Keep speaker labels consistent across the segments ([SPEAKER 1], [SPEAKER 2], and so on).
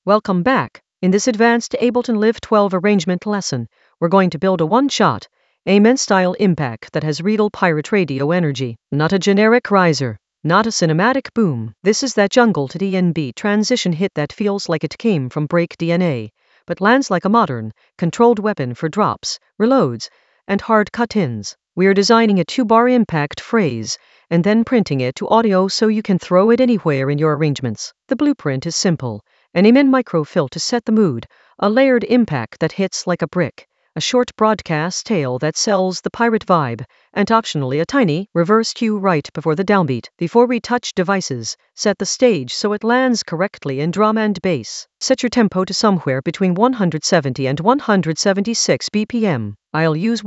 [SPEAKER 1] Welcome back. In this advanced Ableton Live 12 arrangement lesson, we're going to build a one-shot, Amen-style impact that has real pirate radio energy. Not a generic riser, not a cinematic boom. This is that jungle to DnB transition hit that feels like it came from Break DNA, but lands like a modern, controlled weapon for drops, reloads, and hard cut-ins. We're designing a 2-bar impact phrase, and then printing it to audio so you can throw it anywhere in your arrangements. The blueprint is simple. An Amen microfill to set the mood, a layered impact that hits like a brick, a short broadcast tail that sells the pirate vibe, and optionally a tiny, reverse cue right before the downbeat. Before we touch devices, set the stage so it lands correctly in drum and bass. Set your tempo to somewhere between 170 and 176 BPM. I'll use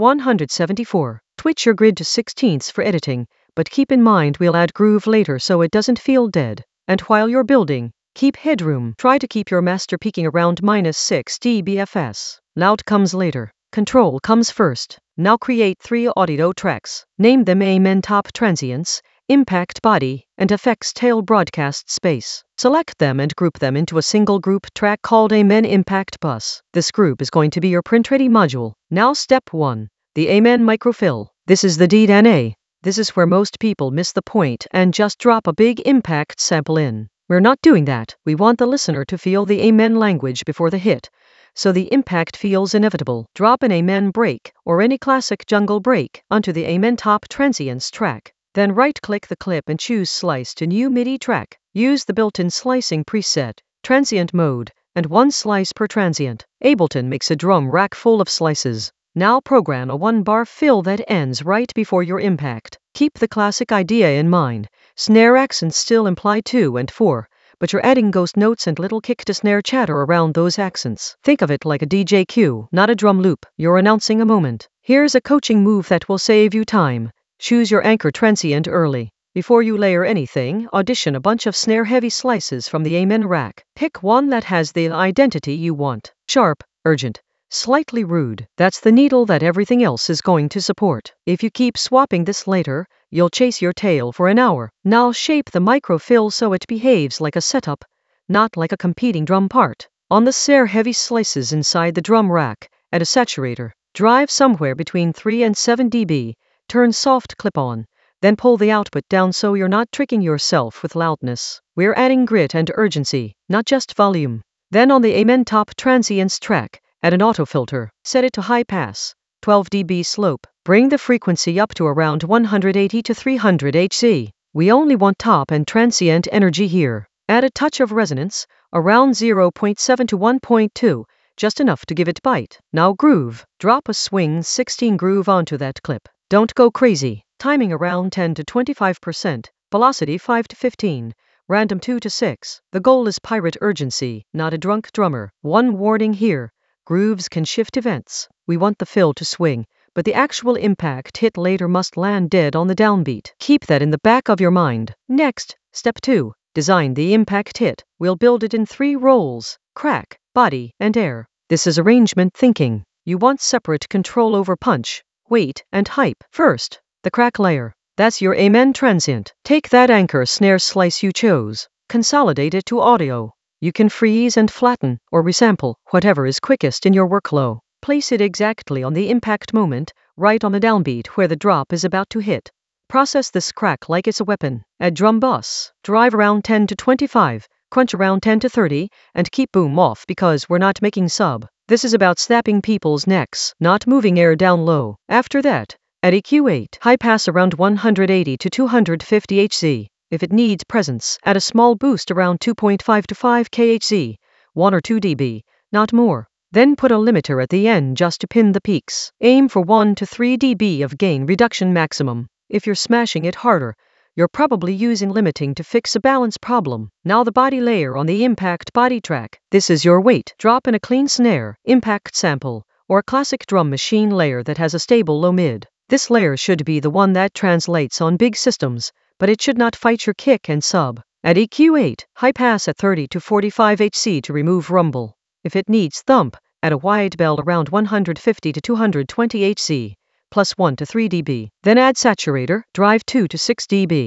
[SPEAKER 1] 174. Twitch your grid to 16ths for editing, but keep in mind we'll add groove later so it doesn't feel dead. And while you're building, keep headroom. Try to keep your master peaking around -6 dBFS. Loud comes later. Control comes first. Now create 3 audio tracks. Name them Amen Top Transients, Impact Body, and Effects Tail Broadcast Space. Select them and group them into a single group track called Amen Impact Bus. This group is going to be your print-ready module. Now step 1. The Amen microfill. This is the DNA. This is where most people miss the point and just drop a big impact sample in. We're not doing that. We want the listener to feel the Amen language before the hit, so the impact feels inevitable. Drop an Amen break, or any classic jungle break, onto the Amen Top Transients track. Then right-click the clip and choose Slice to New MIDI track. Use the built-in slicing preset, Transient Mode, and 1 slice per transient. Ableton makes a drum rack full of slices. Now program a 1-bar fill that ends right before your impact. Keep the classic idea in mind. Snare accents still imply 2 and 4, but you're adding ghost notes and little kick-to-snare chatter around those accents. Think of it like a DJ cue, not a drum loop. You're announcing a moment. Here's a coaching move that will save you time. Choose your anchor transient early. Before you layer anything, audition a bunch of snare-heavy slices from the Amen rack. Pick one that has the identity you want. Sharp, urgent, slightly rude. That's the needle that everything else is going to support. If you keep swapping this later, you'll chase your tail for an hour. Now shape the microfill so it behaves like a setup, not like a competing drum part. On the snare-heavy slices inside the drum rack, add a saturator. Drive somewhere between 3 and 7 dB. Turn soft clip on. Then pull the output down so you're not tricking yourself with loudness. We're adding grit and urgency, not just volume. Then on the Amen Top Transients track, add an autofilter. Set it to high pass, 12 dB slope. Bring the frequency up to around 180 to 300 Hz. We only want top and transient energy here. Add a touch of resonance, around 0.7 to 1.2, just enough to give it bite. Now groove. Drop a swing 16 groove onto that clip. Don't go crazy. Timing around 10 to 25%, velocity 5 to 15, random 2 to 6. The goal is pirate urgency, not a drunk drummer. One warning here. Grooves can shift events. We want the fill to swing, but the actual impact hit later must land dead on the downbeat. Keep that in the back of your mind. Next, step 2. Design the impact hit. We'll build it in 3 roles: crack, body, and air. This is arrangement thinking. You want separate control over punch, weight, and hype. First, the crack layer. That's your Amen transient. Take that anchor snare slice you chose. Consolidate it to audio. You can freeze and flatten, or resample, whatever is quickest in your workflow. Place it exactly on the impact moment, right on the downbeat where the drop is about to hit. Process this crack like it's a weapon. Add drum bus. Drive around 10 to 25, crunch around 10 to 30, and keep boom off because we're not making sub. This is about snapping people's necks, not moving air down low. After that, add EQ8. High pass around 180 to 250 Hz. If it needs presence, add a small boost around 2.5 to 5 kHz, 1 or 2 dB, not more. Then put a limiter at the end just to pin the peaks. Aim for 1 to 3 dB of gain reduction maximum. If you're smashing it harder, you're probably using limiting to fix a balance problem. Now the body layer on the impact body track. This is your weight. Drop in a clean snare, impact sample, or a classic drum machine layer that has a stable low mid. This layer should be the one that translates on big systems, but it should not fight your kick and sub. Add EQ8, high pass at 30 to 45 Hz to remove rumble. If it needs thump, add a wide bell around 150 to 220 Hz, plus 1 to 3 dB. Then add saturator, drive 2 to 6 dB.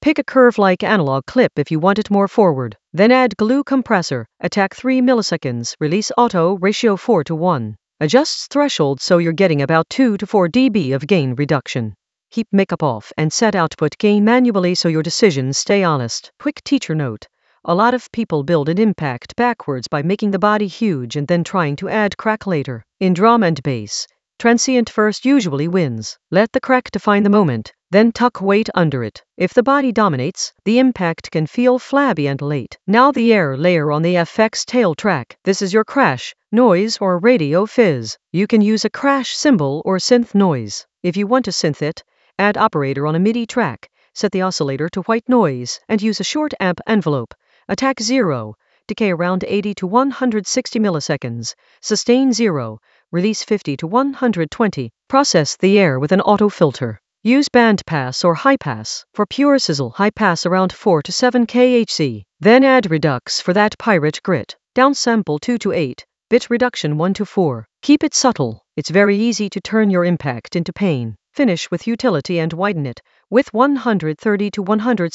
[SPEAKER 1] Pick a curve-like analog clip if you want it more forward. Then add glue compressor, attack 3 milliseconds, release auto, ratio 4:1. Adjusts threshold so you're getting about 2 to 4 dB of gain reduction. Keep makeup off and set output gain manually so your decisions stay honest. Quick teacher note. A lot of people build an impact backwards by making the body huge and then trying to add crack later. In drum and bass, transient first usually wins. Let the crack define the moment, then tuck weight under it. If the body dominates, the impact can feel flabby and late. Now the air layer on the FX tail track. This is your crash, noise, or radio fizz. You can use a crash cymbal or synth noise. If you want to synth it, add operator on a MIDI track, set the oscillator to white noise, and use a short amp envelope. Attack 0, decay around 80 to 160 milliseconds, sustain 0, release 50 to 120, process the air with an auto filter. Use band pass or high pass. For pure sizzle, high pass around 4 to 7 kHz. Then add redux for that pirate grit. Downsample 2 to 8, bit reduction 1 to 4. Keep it subtle. It's very easy to turn your impact into pain. Finish with utility and widen it with 130 to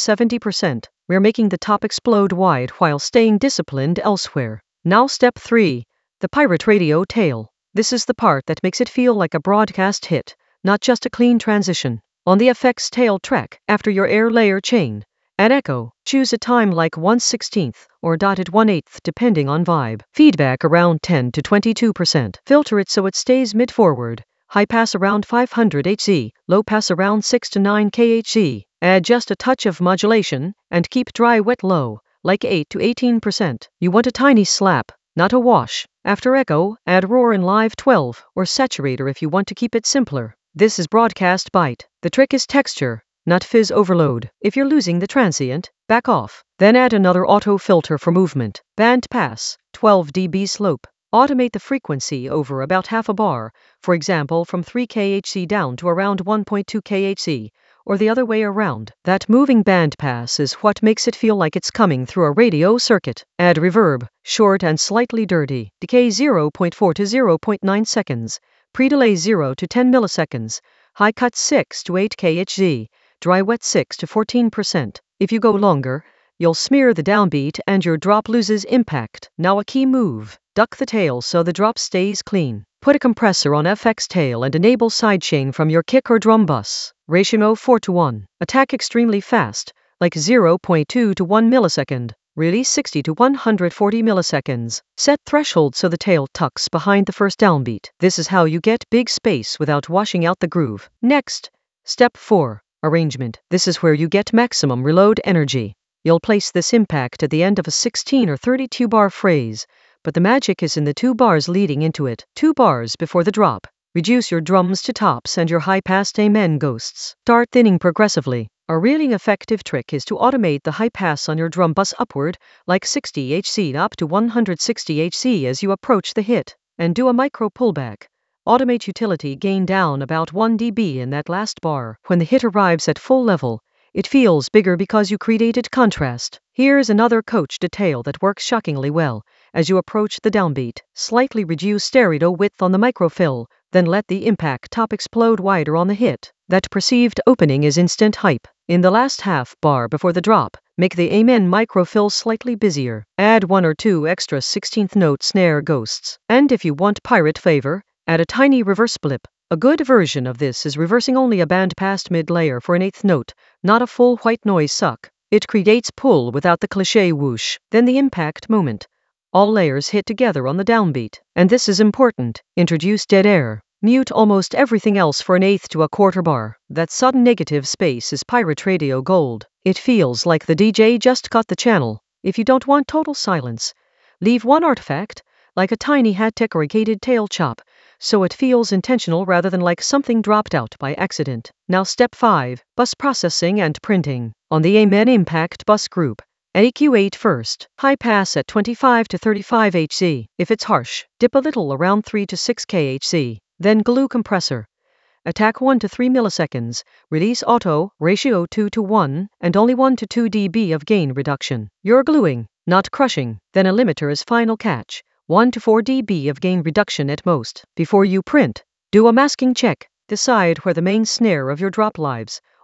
[SPEAKER 1] 170%. We're making the top explode wide while staying disciplined elsewhere. Now step 3, the pirate radio tail. This is the part that makes it feel like a broadcast hit, not just a clean transition. On the FX tail track, after your air layer chain, add echo. Choose a time like 1/16 or dotted 1/8 depending on vibe. Feedback around 10 to 22%. Filter it so it stays mid-forward. High pass around 500 Hz, low pass around 6 to 9 kHz. Add just a touch of modulation, and keep dry wet low, like 8 to 18%. You want a tiny slap, not a wash. After echo, add roar in live 12, or saturator if you want to keep it simpler. This is broadcast bite. The trick is texture, not fizz overload. If you're losing the transient, back off. Then add another auto filter for movement. Band pass, 12 dB slope. Automate the frequency over about half a bar, for example from 3 kHz down to around 1.2 kHz, or the other way around. That moving band pass is what makes it feel like it's coming through a radio circuit. Add reverb, short and slightly dirty. Decay 0.4 to 0.9 seconds. Pre-delay 0 to 10 milliseconds. High cut 6 to 8 kHz. Dry wet 6 to 14%. If you go longer, you'll smear the downbeat and your drop loses impact. Now a key move. Duck the tail so the drop stays clean. Put a compressor on FX tail and enable sidechain from your kick or drum bus. Ratio 4:1. Attack extremely fast, like 0.2 to 1 millisecond. Release 60 to 140 milliseconds. Set threshold so the tail tucks behind the first downbeat. This is how you get big space without washing out the groove. Next, step 4, arrangement. This is where you get maximum reload energy. You'll place this impact at the end of a 16 or 32 bar phrase, but the magic is in the 2 bars leading into it. 2 bars before the drop. Reduce your drums to tops and your high-passed amen ghosts. Start thinning progressively. A really effective trick is to automate the high pass on your drum bus upward, like 60 Hz up to 160 Hz as you approach the hit, and do a micro pullback. Automate utility gain down about 1 dB in that last bar. When the hit arrives at full level, it feels bigger because you created contrast. Here's another coach detail that works shockingly well. As you approach the downbeat, slightly reduce stereo width on the microfill, then let the impact top explode wider on the hit. That perceived opening is instant hype. In the last half bar before the drop, make the amen microfill slightly busier. Add 1 or 2 extra 16th note snare ghosts. And if you want pirate flavor, add a tiny reverse blip. A good version of this is reversing only a band past mid-layer for an 8th note, not a full white noise suck. It creates pull without the cliché whoosh. Then the impact moment. All layers hit together on the downbeat. And this is important. Introduce dead air. Mute almost everything else for an 1/8 to a 1/4 bar. That sudden negative space is pirate radio gold. It feels like the DJ just cut the channel. If you don't want total silence, leave one artifact, like a tiny hat-tick or a gated tail chop, so it feels intentional rather than like something dropped out by accident. Now step 5, bus processing and printing. On the Amen Impact bus group, AQ8 first. High pass at 25 to 35 Hz. If it's harsh, dip a little around 3 to 6 kHz. Then glue compressor. Attack 1 to 3 milliseconds. Release auto, ratio 2:1, and only 1 to 2 dB of gain reduction. You're gluing, not crushing. Then a limiter is final catch. 1 to 4 dB of gain reduction at most. Before you print, do a masking check. Decide where the main snare of your drop lives.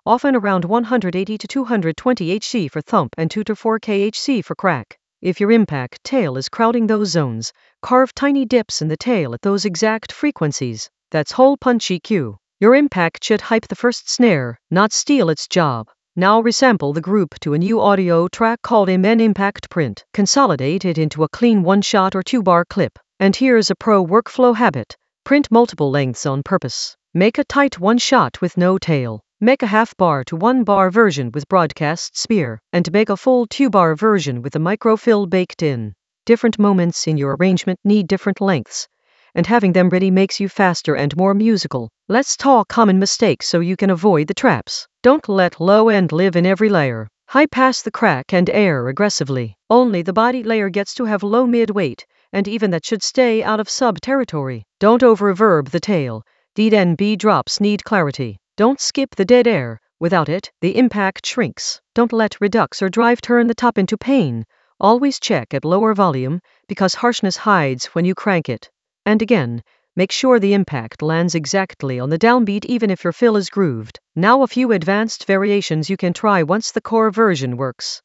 [SPEAKER 1] often around 180 to 220 Hz for thump and 2 to 4 kHz for crack. If your impact tail is crowding those zones, carve tiny dips in the tail at those exact frequencies. That's hole punch EQ. Your impact should hype the first snare, not steal its job. Now resample the group to a new audio track called Amen Impact Print. Consolidate it into a clean one-shot or two-bar clip. And here's a pro workflow habit. Print multiple lengths on purpose. Make a tight one-shot with no tail. Make a half-bar to one-bar version with broadcast spear. And make a full two-bar version with a microfill baked in. Different moments in your arrangement need different lengths, and having them ready makes you faster and more musical. Let's talk common mistakes so you can avoid the traps. Don't let low end live in every layer. High pass the crack and air aggressively. Only the body layer gets to have low mid weight, and even that should stay out of sub territory. Don't over reverb the tail. Dead and B drops need clarity. Don't skip the dead air. Without it, the impact shrinks. Don't let redux or drive turn the top into pain. Always check at lower volume, because harshness hides when you crank it. And again, make sure the impact lands exactly on the downbeat even if your fill is grooved. Now a few advanced variations you can try once the core version works.